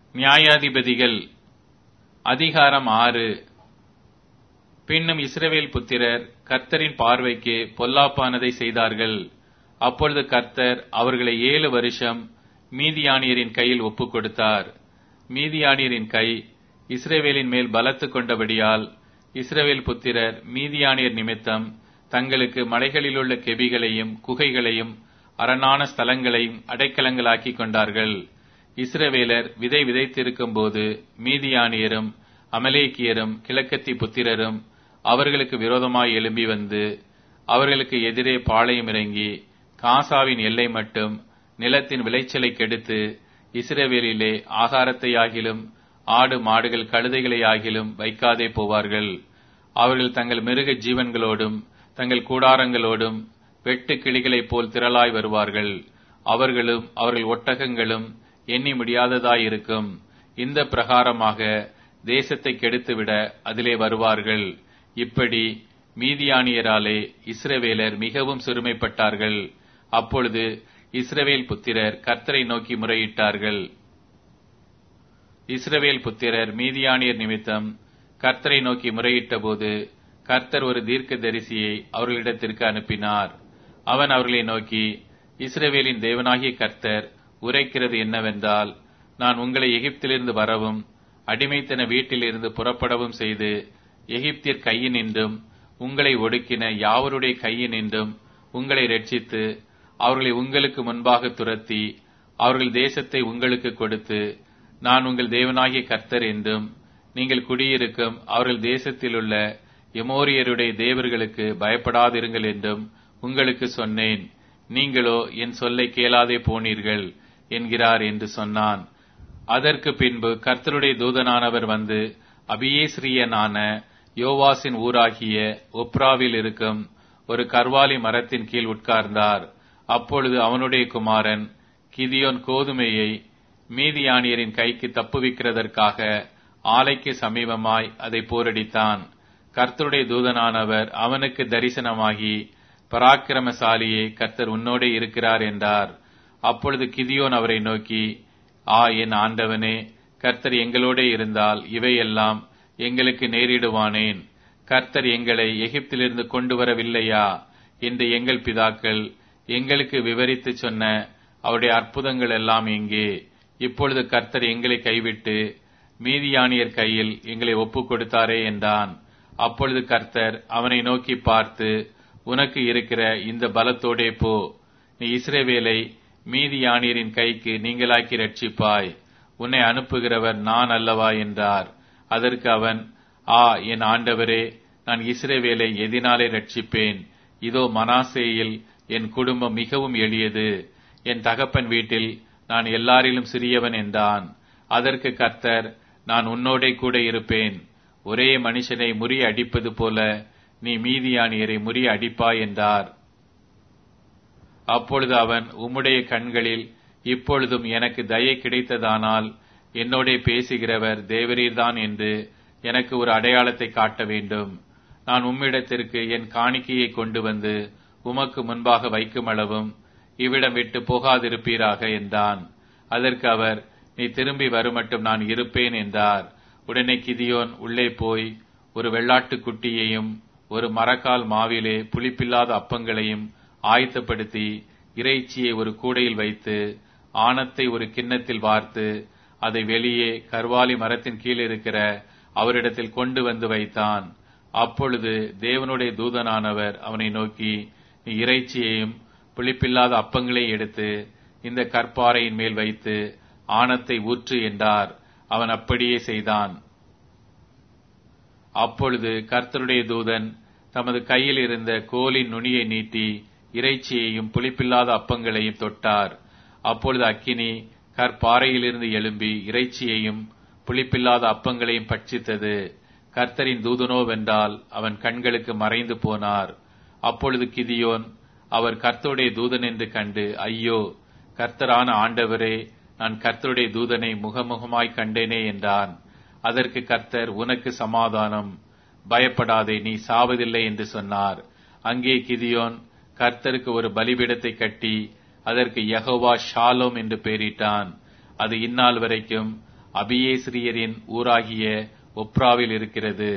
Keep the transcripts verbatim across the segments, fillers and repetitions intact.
நியாயாதிபதிகள் அதிகாரம் ஆறு. பின்னும் இஸ்ரவேல் புத்திரர் கர்த்தரின் பார்வைக்கு பொல்லாப்பானதை செய்தார்கள். அப்பொழுது கர்த்தர் அவர்களை ஏழு வருஷம் மீதியானியரின் கையில் ஒப்புக் கொடுத்தார். மீதியானியரின் கை இஸ்ரவேலின் மேல் பலத்து கொண்டபடியால் இஸ்ரவேல் புத்திரர் மீதியானியர் நிமித்தம் தங்களுக்கு மலைகளிலுள்ள கெபிகளையும் குகைகளையும் அரணான ஸ்தலங்களையும் அடைக்கலங்களாக்கி கொண்டார்கள். இஸ்ரவேலர் விதை விதைத்திருக்கும் போது மீதியானியரும் அமலேக்கியரும் கிழக்கத்தி புத்திரரும் அவர்களுக்கு விரோதமாய் எழும்பி வந்து அவர்களுக்கு எதிரே பாளையம் இறங்கி காசாவின் எல்லை மட்டும் நிலத்தின் விளைச்சலை கெடுத்து இஸ்ரவேலிலே ஆகாரத்தையாகிலும் ஆடு மாடுகள் கழுதைகளையாகிலும் வைக்காதே போவார்கள். அவர்கள் தங்கள் மிருக ஜீவன்களோடும் தங்கள் கூடாரங்களோடும் வெட்டு கிளிகளைப் போல் திரளாய் வருவார்கள். அவர்களும் அவர்கள் ஒட்டகங்களும் எண்ணி முடியாததாயிருக்கும். இந்த பிரகாரமாக தேசத்தை கெடுத்துவிட அதிலே வருவார்கள். இப்படி மீதியானியராலே இஸ்ரவேலர் மிகவும் சிறுமைப்பட்டார்கள். அப்பொழுது இஸ்ரவேல் புத்திரர் கர்த்தரை நோக்கி முறையிட்டார்கள். இஸ்ரவேல் புத்திரர் மீதியானியர் நிமித்தம் கர்த்தரை நோக்கி முறையிட்ட போது கர்த்தர் ஒரு தீர்க்கதரிசியை அவர்களிடத்திற்கு அனுப்பினார். அவன் அவர்களை நோக்கி, இஸ்ரவேலின் தேவனாகிய கர்த்தர் உரைக்கிறது என்னவென்றால், நான் உங்களை எகிப்திலிருந்து வரவும் அடிமைத்தன வீட்டிலிருந்து புறப்படவும் செய்து எகிப்தியர் கையினின்றும் உங்களை ஒடுக்கின யாவருடைய கையினின்றும் உங்களை ரட்சித்து அவர்களை உங்களுக்கு முன்பாக துரத்தி அவர்கள் தேசத்தை உங்களுக்கு கொடுத்து நான் உங்கள் தேவனாகிய கர்த்தர் என்றும் நீங்கள் குடியிருக்கும் அவர்கள் தேசத்திலுள்ள எமோரியருடைய தேவர்களுக்கு பயப்படாதிருங்கள் என்றும் உங்களுக்கு சொன்னேன். நீங்களோ என் சொல்லை கேளாதே போனீர்கள் என்கிறார் என்று சொன்னான். அதற்கு பின்பு கர்த்தருடைய தூதனானவர் வந்து அபியேஸ்ரியனான யோவாசின் ஊராகிய ஒப்ராவில் இருக்கும் ஒரு கர்வாலி மரத்தின் கீழ் உட்கார்ந்தார். அப்பொழுது அவனுடைய குமாரன் கிதியோன் கோதுமையை மீதியானியரின் கைக்கு தப்புவிக்கிறதற்காக ஆலைக்கு சமீபமாய் அதை போரடித்தான். கர்த்தருடைய தூதனானவர் அவனுக்கு தரிசனமாகி, பராக்கிரமசாலியே, கர்த்தர் உன்னோடே இருக்கிறார் என்றார். அப்பொழுது கிதியோன் அவரை நோக்கி, ஆ என் ஆண்டவனே, கர்த்தர் எங்களோடே இருந்தால் இவையெல்லாம் எங்களுக்கு நேரிடுவானேன்? கர்த்தர் எங்களை எகிப்திலிருந்து கொண்டு வரவில்லையா என்று எங்கள் பிதாக்கள் எங்களுக்கு விவரித்து சொன்ன அவருடைய அற்புதங்கள் எல்லாம் எங்கே? இப்பொழுது கர்த்தர் எங்களை கைவிட்டு மீதியானியர் கையில் எங்களை ஒப்புக் கொடுத்தாரே என்றான். அப்பொழுது கர்த்தர் அவனை நோக்கி பார்த்து, உனக்கு இருக்கிற இந்த பலத்தோடே போ, நீ இஸ்ரவேலை மீதியானியரின் கைக்கு நீங்களாக்கி ரட்சிப்பாய். உன்னை அனுப்புகிறவர் நான் அல்லவா என்றார். அதற்கு அவன், ஆ என் ஆண்டவரே, நான் இஸ்ரவேலை எதினாலே ரட்சிப்பேன்? இதோ மனாசேயில் என் குடும்பம் மிகவும் எளியது, என் தகப்பன் வீட்டில் நான் எல்லாரிலும் சிறியவன் என்றான். அதற்கு கர்த்தர், நான் உன்னோடே கூட இருப்பேன். ஒரே மனுஷனை முறிய அடிப்பது போல நீ மீதியானியரை முறிய அடிப்பாய் என்றார். அப்பொழுது அவன், உம்முடைய கண்களில் இப்பொழுதும் எனக்கு தயை கிடைத்ததானால் என்னோடே பேசுகிறவர் தேவரீர்தான் என்று எனக்கு ஒரு அடையாளத்தை காட்ட வேண்டும். நான் உம்மிடத்திற்கு என் காணிக்கையை கொண்டு வந்து உமக்கு முன்பாக வைக்கும் அளவும் இவ்விடம் விட்டு போகாதிருப்பீராக என்றான். அதற்கு அவர், நீ திரும்பி வருமட்டும் நான் இருப்பேன் என்றார். உடனே கிதியோன் உள்ளே போய் ஒரு வெள்ளாட்டுக் குட்டியையும் ஒரு மரக்கால் மாவிலே புளிப்பில்லாத அப்பங்களையும் ஆயத்தப்படுத்தி இறைச்சியை ஒரு கூடையில் வைத்து ஆணத்தை ஒரு கிண்ணத்தில் வார்த்து அதை வெளியே கர்வாலி மரத்தின் கீழ் இருக்கிற அவரிடத்தில் கொண்டு வந்து வைத்தான். அப்பொழுது தேவனுடைய தூதனானவர் அவனை நோக்கி, நீ இறைச்சியையும் புளிப்பில்லாத அப்பங்களையும் எடுத்து இந்த கற்பாறையின் மேல் வைத்து ஆணத்தை ஊற்று என்றார். அவன் அப்படியே செய்தான். அப்பொழுது கர்த்தருடைய தூதன் தமது கையில் இருந்த கோலின் நுனியை நீட்டி இறைச்சியையும் புளிப்பில்லாத அப்பங்களையும் தொட்டார். அப்பொழுது அக்கினி கற்பாறையிலிருந்து எழும்பி இறைச்சியையும் புளிப்பில்லாத அப்பங்களையும் பட்சித்தது. கர்த்தரின் தூதனோவென்றால் அவன் கண்களுக்கு மறைந்து போனார். அப்பொழுது கிதியோன் அவர் கர்த்தருடைய தூதன் என்று கண்டு, ஐயோ, கர்த்தரான ஆண்டவரே, நான் கர்த்தருடைய தூதனை முகமுகமாய் கண்டேனே என்றான். அதற்கு கர்த்தர், உனக்கு சமாதானம், பயப்படாதே, நீ சாவதில்லை என்று சொன்னார். அங்கே கிதியோன் கர்த்தருக்கு ஒரு பலிபீடத்தை கட்டி அதற்கு யெகோவா ஷாலோம் என்று பெயரிட்டான். அது இந்நாள் வரைக்கும் அபியேஸ்ரியரின் ஊராகிய ஒப்ராவில் இருக்கிறது.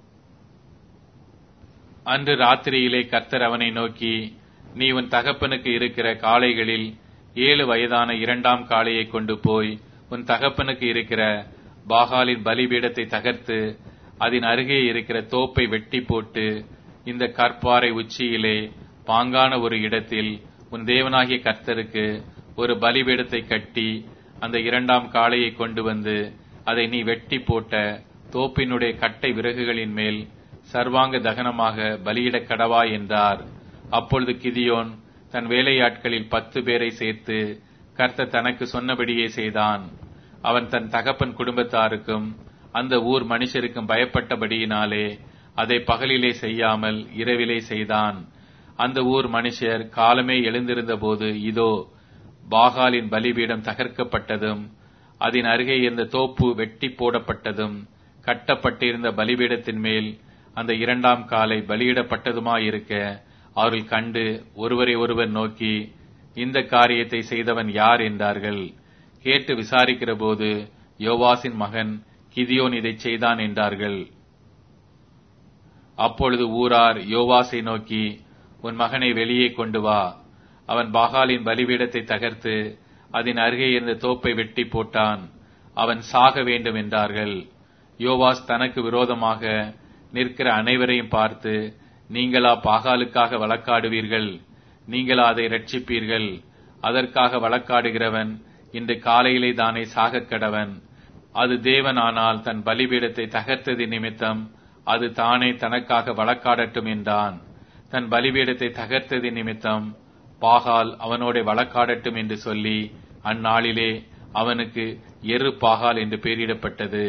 அன்று ராத்திரியிலே கர்த்தர் அவனை நோக்கி, நீ உன் தகப்பனுக்கு இருக்கிற காளைகளில் ஏழு வயதான இரண்டாம் காளையை கொண்டு போய் உன் தகப்பனுக்கு இருக்கிற பாகாலின் பலிபீடத்தை தகர்த்து அதன் அருகே இருக்கிற தோப்பை வெட்டி போட்டு இந்த கற்பாறை உச்சியிலே பாங்கான ஒரு இடத்தில் உன் தேவனாகிய கர்த்தருக்கு ஒரு பலிபீடத்தை கட்டி அந்த இரண்டாம் காளையை கொண்டு வந்து அதை நீ வெட்டி போட்ட தோப்பினுடைய கட்டை விறகுகளின் மேல் சர்வாங்க தகனமாக பலியிடக் கடவா என்றார். அப்பொழுது கிதியோன் தன் வேலையாட்களில் பத்து பேரை சேர்த்து கர்த்தர் தனக்கு சொன்னபடியே செய்தான். அவன் தன் தகப்பன் குடும்பத்தாருக்கும் அந்த ஊர் மனுஷருக்கும் பயப்பட்டபடியினாலே அதை பகலிலே செய்யாமல் இரவிலே செய்தான். அந்த ஊர் மனுஷர் காலமே எழுந்திருந்த போது இதோ பாகாலின் பலிபீடம் தகர்க்கப்பட்டதும் அதன் அருகே இருந்த தோப்பு வெட்டி போடப்பட்டதும் கட்டப்பட்டிருந்த பலிபீடத்தின் மேல் அந்த இரண்டாம் காலை பலியிடப்பட்டதுமாயிருக்க அவர்கள் கண்டு ஒருவரை ஒருவர் நோக்கி, இந்த காரியத்தை செய்தவன் யார் என்றார்கள். கேட்டு விசாரிக்கிற போது யோவாசின் மகன் கிதியோன் இதை செய்தான் என்றார்கள். அப்பொழுது ஊரார் யோவாசை நோக்கி, உன் மகனை வெளியே கொண்டு வா, அவன் பாகாலின் பலிபீடத்தை தகர்த்து அதன் அருகே இருந்த தோப்பை வெட்டி போட்டான், அவன் சாக வேண்டும் என்றார்கள். யோவாஸ் தனக்கு விரோதமாக நிற்கிற அனைவரையும் பார்த்து, நீங்களா பாகாலுக்காக வழக்காடுவீர்கள்? நீங்களா அதை ரட்சிப்பீர்கள்? அதற்காக வழக்காடுகிறவன் இன்று காலையிலே தானே சாகக் கடவன். அது தேவனானால் தன் பலிபீடத்தை தகர்த்தது நிமித்தம் அது தானே தனக்காக வழக்காடட்டும் என்றான். தன் பலிபீடத்தை தகர்த்தது நிமித்தம் பாகால் அவனோட வழக்காடட்டும் என்று சொல்லி அந்நாளிலே அவனுக்கு எரு பாகால் என்று பெயரிடப்பட்டது.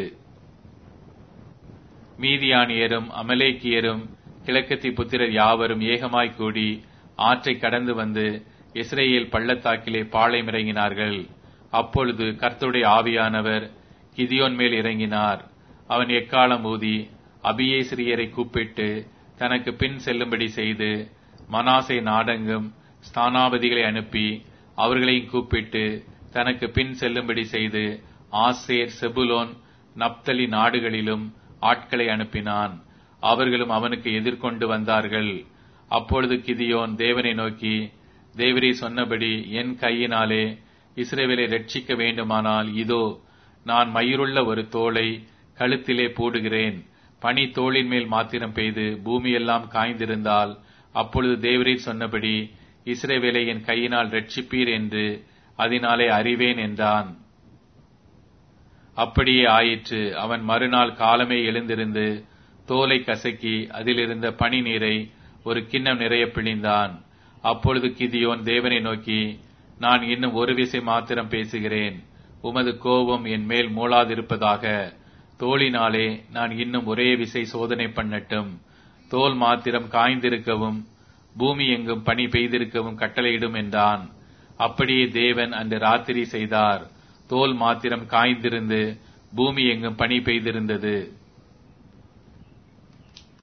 மீதியானியரும் அமலேக்கியரும் கிழக்கத்தி புத்திரர் யாவரும் ஏகமாய் கூடி ஆற்றை கடந்து வந்து இஸ்ரேல் பள்ளத்தாக்கிலே பாளையமிறங்கினார்கள். அப்பொழுது கர்த்தருடைய ஆவியானவர் கிதியோன் மேல் இறங்கினார். அவன் எக்காலம் ஊதி அபியேஸ்ரியரை கூப்பிட்டு தனக்கு பின் செல்லும்படி செய்து மனாசே நாடெங்கும் ஸ்தானாபதிகளை அனுப்பி அவர்களையும் கூப்பிட்டு தனக்கு பின் செல்லும்படி செய்து ஆசேர், செபுலோன், நப்தலி நாடுகளிலும் ஆட்களை அனுப்பினான். அவர்களும் அவனுக்கு எதிர்கொண்டு வந்தார்கள். அப்பொழுது கிதியோன் தேவனை நோக்கி, தேவரே சொன்னபடி என் கையினாலே இஸ்ரவேலை ரட்சிக்க வேண்டுமானால் இதோ நான் மயிருள்ள ஒரு தோளை கழுத்திலே போடுகிறேன். பனி தோளின் மேல் மாத்திரம் பெய்து பூமியெல்லாம் காய்ந்திருந்தால் அப்பொழுது தேவரே சொன்னபடி இஸ்ரவேலை என் கையினால் ரட்சிப்பீர் என்று அதனாலே அறிவேன் என்றான். அப்படியே ஆயிற்று. அவன் மறுநாள் காலமே எழுந்திருந்து தோலை கசக்கி அதிலிருந்த பனி நீரை ஒரு கிண்ணம் நிறைய பிழிந்தான். அப்பொழுது கிதியோன் தேவனை நோக்கி, நான் இன்னும் ஒரு விசை மாத்திரம் பேசுகிறேன், உமது கோபம் என் மேல் மூளாதிருப்பதாக. தோளினாலே நான் இன்னும் ஒரே விசை சோதனை பண்ணட்டும். தோல் மாத்திரம் காய்ந்திருக்கவும் பூமி எங்கும் பனி பெய்திருக்கவும் கட்டளையிடும் என்றான். அப்படியே தேவன் அன்று ராத்திரி செய்தார். தோல் மாத்திரம் காய்ந்திருந்து பூமி எங்கும் பனி பெய்திருந்தது.